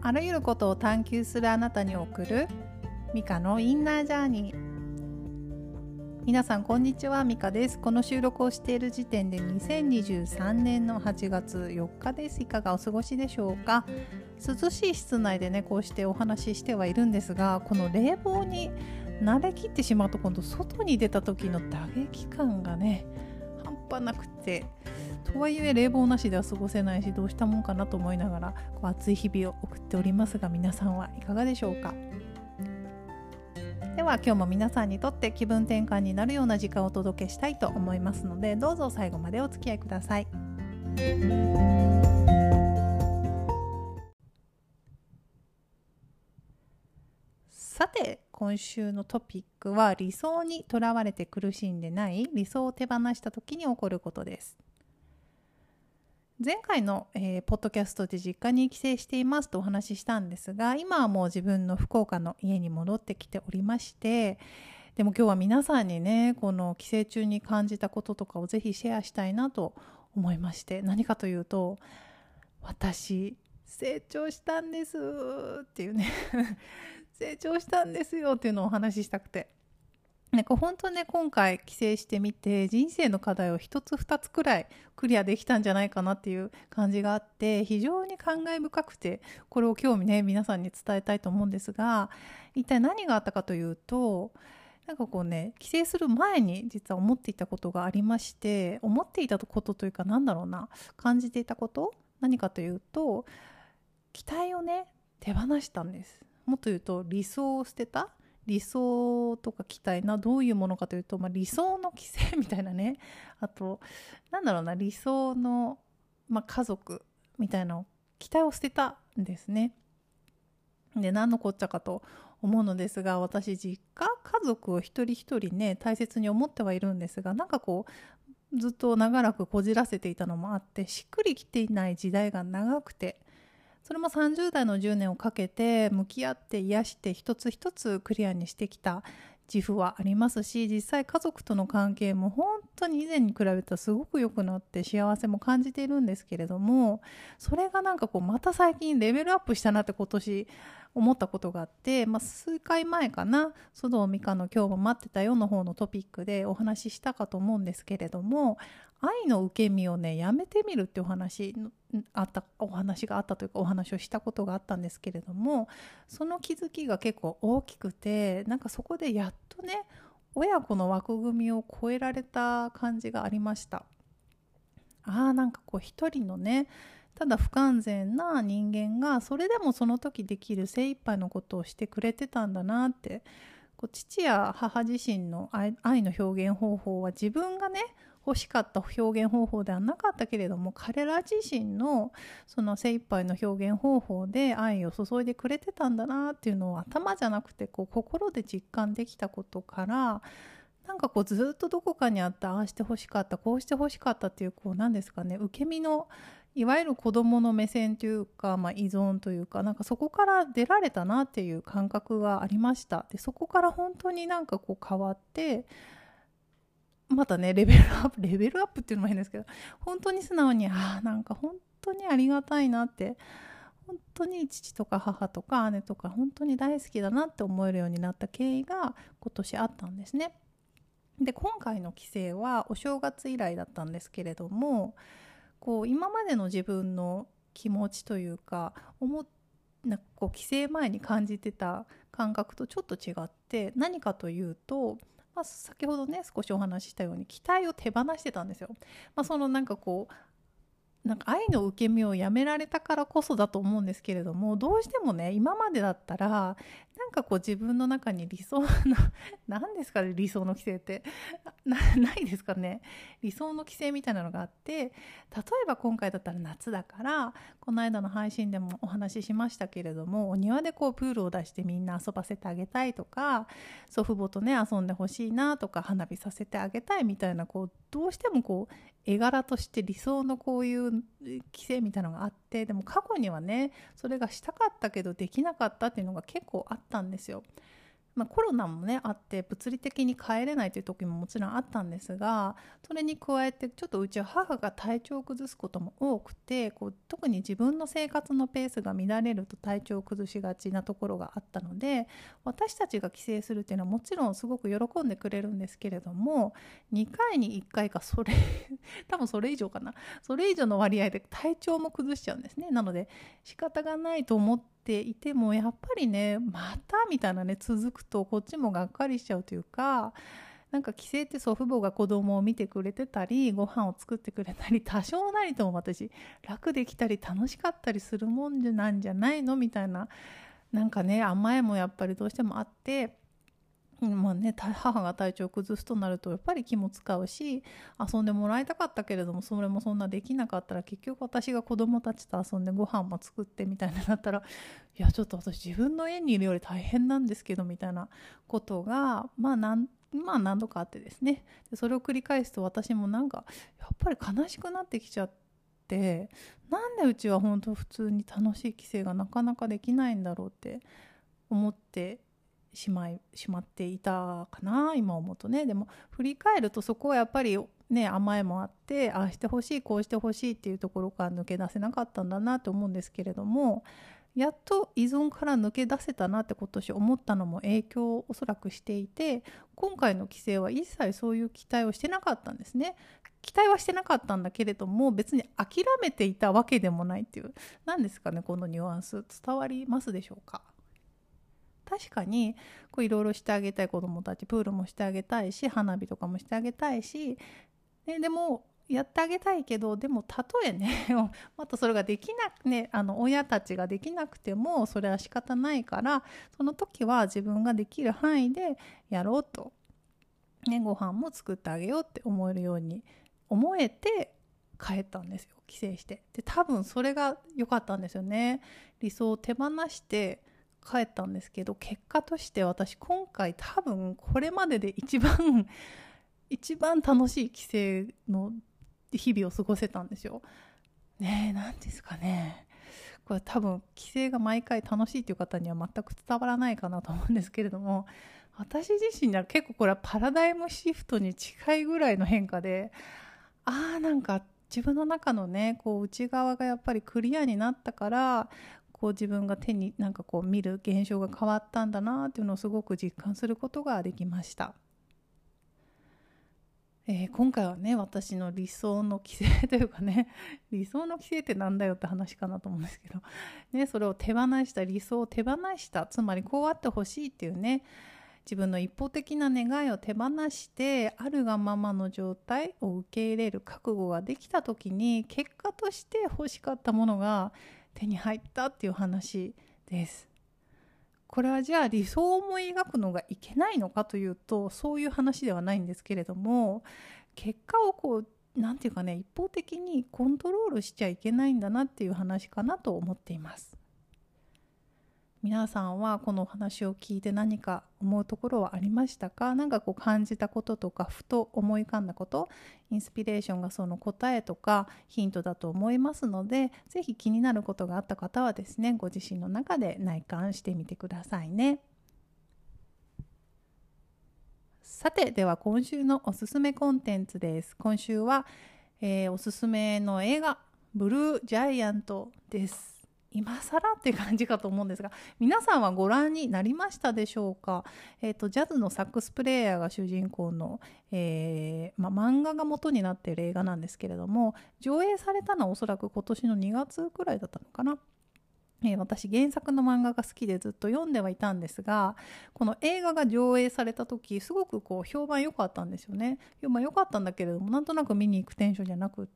あらゆることを探求するあなたに送るミカのインナージャーニー。皆さんこんにちは、ミカです。この収録をしている時点で2023年の8月4日です。いかがお過ごしでしょうか。涼しい室内でね、こうしてお話ししてはいるんですが、この冷房に慣れきってしまうと今度外に出た時の打撃感がね半端なくて、とはいえ冷房なしでは過ごせないし、どうしたもんかなと思いながら暑い日々を送っておりますが、皆さんはいかがでしょうか。では今日も皆さんにとって気分転換になるような時間をお届けしたいと思いますので、どうぞ最後までお付き合いください。さて、今週のトピックは理想にとらわれて苦しんでない理想を手放した時に起こることです。前回の、ポッドキャストで実家に帰省していますとお話ししたんですが、今はもう自分の福岡の家に戻ってきておりまして、でも今日は皆さんにね、この帰省中に感じたこととかをぜひシェアしたいなと思いまして、何かというと、私成長したんですっていうね成長したんですよっていうのをお話ししたくて、本当ね、今回帰省してみて人生の課題を一つ二つくらいクリアできたんじゃないかなっていう感じがあって、非常に感慨深くて、これを今日ね皆さんに伝えたいと思うんですが、一体何があったかというと、帰省する前に実は思っていたことがありまして、思っていたことというか、感じていたこと、何かというと、期待をね手放したんです。もっと言うと理想を捨てた。理想とか期待どういうものかというと、理想の規制みたいなね、あと理想の、家族みたいな期待を捨てたんですね。で、何のこっちゃかと思うのですが、私実家家族を一人一人ね大切に思ってはいるんですが、ずっと長らくこじらせていたのもあって、しっくりきていない時代が長くて、それも30代の10年をかけて向き合って癒して一つ一つクリアにしてきた自負はありますし、実際家族との関係も本当に以前に比べたらすごく良くなって幸せも感じているんですけれども、それがまた最近レベルアップしたなって今年思ったことがあって、数回前かな、須藤美香の今日も待ってたよの方のトピックでお話ししたかと思うんですけれども、愛の受け身をねやめてみるってお話があったというか、お話をしたことがあったんですけれども、その気づきが結構大きくて、そこでやっとね親子の枠組みを超えられた感じがありました。一人のねただ不完全な人間がそれでもその時できる精一杯のことをしてくれてたんだなって。父や母自身の愛の表現方法は自分がね欲しかった表現方法ではなかったけれども、彼ら自身のその精一杯の表現方法で愛を注いでくれてたんだなっていうのを頭じゃなくて心で実感できたことから、ずっとどこかにあった、ああしてほしかった、こうしてほしかったっていう受け身のいわゆる子どもの目線というか、依存というか、そこから出られたなっていう感覚がありました。でそこから本当に変わって、またねレベルアップっていうのも変ですけど、本当に素直に本当にありがたいなって、本当に父とか母とか姉とか本当に大好きだなって思えるようになった経緯が今年あったんですね。で、今回の帰省はお正月以来だったんですけれども、今までの自分の気持ちというか、帰省前に感じてた感覚とちょっと違って、何かというと、先ほどね少しお話ししたように期待を手放してたんですよ。愛の受け身をやめられたからこそだと思うんですけれども、どうしてもね今までだったら自分の中に理想の何ですかね、理想の規制ってないですかね。理想の規制みたいなのがあって、例えば今回だったら夏だから、この間の配信でもお話ししましたけれども、お庭でプールを出してみんな遊ばせてあげたいとか、祖父母とね遊んでほしいなとか、花火させてあげたいみたいな、どうしても絵柄として理想のこういう規制みたいなのがあって、でも過去にはねそれがしたかったけどできなかったっていうのが結構あったんですよ。 コロナもねあって物理的に帰れないという時ももちろんあったんですが、それに加えてちょっとうちは母が体調を崩すことも多くて、特に自分の生活のペースが乱れると体調を崩しがちなところがあったので、私たちが帰省するっていうのはもちろんすごく喜んでくれるんですけれども、2回に1回か多分それ以上かな、それ以上の割合で体調も崩しちゃうんですね。なので仕方がないと思っていても、やっぱりねまたみたいなね続くとこっちもがっかりしちゃうというか、なんか帰省って祖父母が子供を見てくれてたりご飯を作ってくれたり、多少なりとも私楽できたり楽しかったりするもんなんじゃないのみたいな、なんかね甘えもやっぱりどうしてもあって、母が体調を崩すとなるとやっぱり気も使うし、遊んでもらいたかったけれどもそれもそんなできなかったら、結局私が子供たちと遊んでご飯も作ってみたいになったら、いやちょっと私自分の家にいるより大変なんですけどみたいなことが何度かあってですね。でそれを繰り返すと私もなんかやっぱり悲しくなってきちゃって、なんでうちは本当普通に楽しい帰省がなかなかできないんだろうって思ってしまっていたかな、今思うとね。でも振り返るとそこはやっぱりね甘えもあって、ああしてほしいこうしてほしいっていうところから抜け出せなかったんだなと思うんですけれども、やっと依存から抜け出せたなって今年思ったのも影響をおそらくしていて、今回の帰省は一切そういう期待をしてなかったんですね。期待はしてなかったんだけれども別に諦めていたわけでもないっていう、何ですかねこのニュアンス伝わりますでしょうか。確かにいろいろしてあげたい、子どもたちプールもしてあげたいし花火とかもしてあげたいし、でもやってあげたいけど、でもたとえねまたそれができなくね、親たちができなくてもそれは仕方ないから、その時は自分ができる範囲でやろうと、ご飯も作ってあげようって思えるように思えて帰ったんですよ、帰省して。で多分それが良かったんですよね。理想を手放して帰ったんですけど、結果として私今回多分これまでで一番楽しい帰省の日々を過ごせたんですよ。ねえ、なんですかね、これ多分帰省が毎回楽しいという方には全く伝わらないかなと思うんですけれども、私自身には結構これはパラダイムシフトに近いぐらいの変化で、なんか自分の中のね内側がやっぱりクリアになったから、自分が手に見る現象が変わったんだなっていうのをすごく実感することができました。今回はね私の理想の帰省というかね、理想の帰省ってなんだよって話かなと思うんですけど、それを手放した、理想を手放した、つまりこうあってほしいっていうね、自分の一方的な願いを手放してあるがままの状態を受け入れる覚悟ができた時に、結果として欲しかったものが手に入ったっていう話です。これはじゃあ理想を思い描くのがいけないのかというと、そういう話ではないんですけれども、結果をなんていうかね、一方的にコントロールしちゃいけないんだなっていう話かなと思っています。皆さんはこのお話を聞いて何か思うところはありましたか？感じたこととか、ふと思い浮かんだこと、インスピレーションがその答えとかヒントだと思いますので、ぜひ気になることがあった方はですね、ご自身の中で内観してみてくださいね。さて、では今週のおすすめコンテンツです。今週は、おすすめの映画ブルージャイアントです。今更って感じかと思うんですが、皆さんはご覧になりましたでしょうか。ジャズのサックスプレーヤーが主人公の、漫画が元になっている映画なんですけれども、上映されたのはおそらく今年の2月くらいだったのかな。私原作の漫画が好きでずっと読んではいたんですが、この映画が上映された時すごく評判良かったんですよね。評判良かったんだけれども、なんとなく見に行くテンションじゃなくって、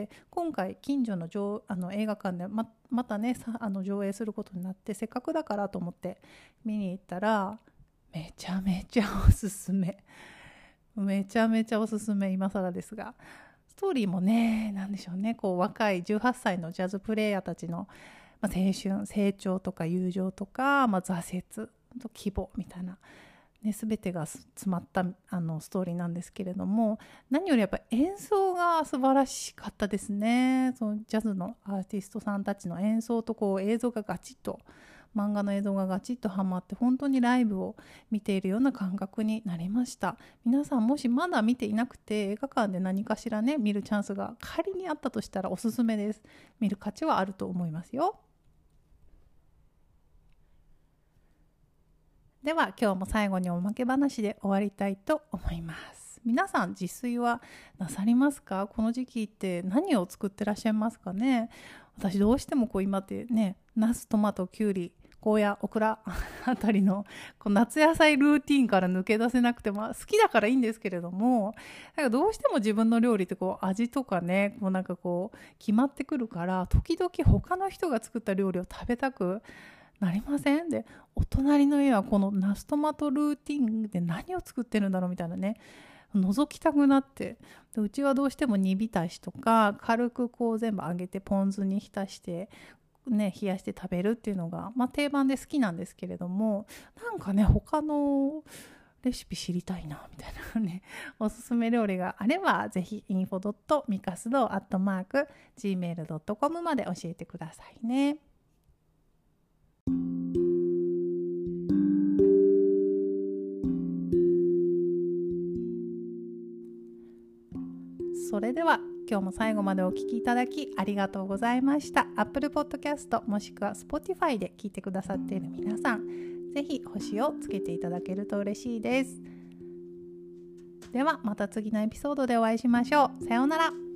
今回近所の映画館で またね上映することになって、せっかくだからと思って見に行ったら、めちゃめちゃおすすめ、めちゃめちゃおすすめ、今更ですが、ストーリーもね、なんでしょうね、若い18歳のジャズプレイヤーたちの青春、成長とか友情とか、挫折と希望みたいな、全てが詰まったストーリーなんですけれども、何よりやっぱ演奏が素晴らしかったですね。そのジャズのアーティストさんたちの演奏と映像がガチッと漫画の映像がガチッとはまって本当にライブを見ているような感覚になりました。皆さんもしまだ見ていなくて映画館で何かしらね見るチャンスが仮にあったとしたらおすすめです。見る価値はあると思いますよ。では今日も最後におまけ話で終わりたいと思います。皆さん自炊はなさりますか？この時期って何を作ってらっしゃいますかね？私どうしても今ってね、ナス、トマト、キュウリ、ゴーヤ、オクラあたりの夏野菜ルーティンから抜け出せなくて、好きだからいいんですけれども、どうしても自分の料理って味とかね、決まってくるから、時々他の人が作った料理を食べたくなりません？で、お隣の家はこのナストマトルーティンで何を作ってるんだろうみたいなね、覗きたくなって、でうちはどうしても煮浸しとか軽く全部揚げてポン酢に浸してね、冷やして食べるっていうのが、定番で好きなんですけれども、なんかね他のレシピ知りたいなみたいなね、おすすめ料理があればぜひ info.mikasudo@gmail.com まで教えてくださいね。それでは今日も最後までお聞きいただきありがとうございました。 Apple Podcast もしくは Spotify で聞いてくださっている皆さん、ぜひ星をつけていただけると嬉しいです。ではまた次のエピソードでお会いしましょう。さようなら。